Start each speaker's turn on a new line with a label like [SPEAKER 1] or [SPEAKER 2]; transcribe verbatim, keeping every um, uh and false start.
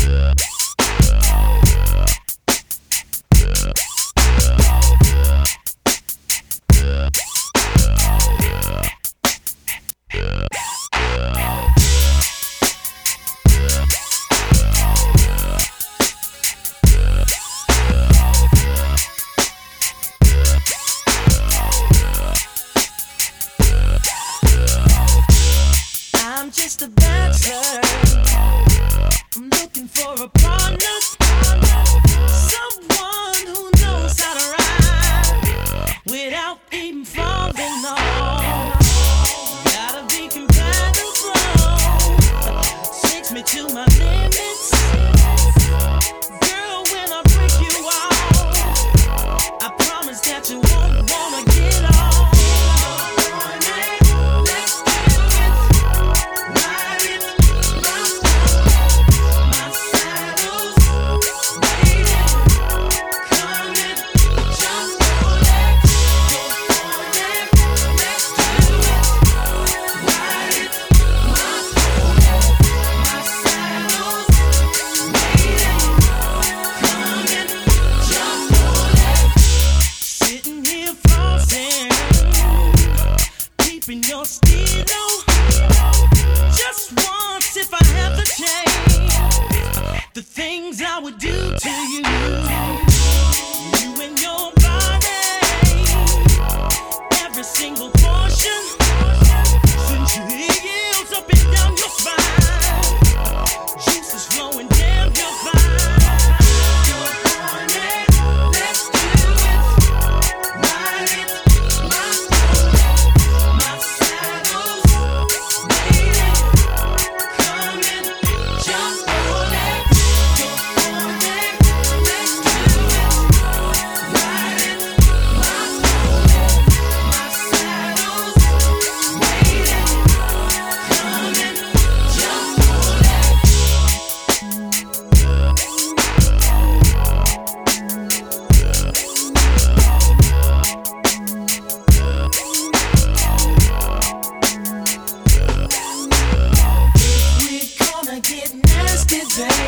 [SPEAKER 1] I'm just a bachelor. I'm looking for a partner, someone who knows how to ride without even falling off. Gotta be compatible, takes me to my limits. Girl, when I break you off, I promise that you won't wanna get off. In your stilo, just once if I have the chance, the things I would do to you, you and your body, every single portion, since your heels up and down your spine, juices flowing down your spine. Get nasty, baby.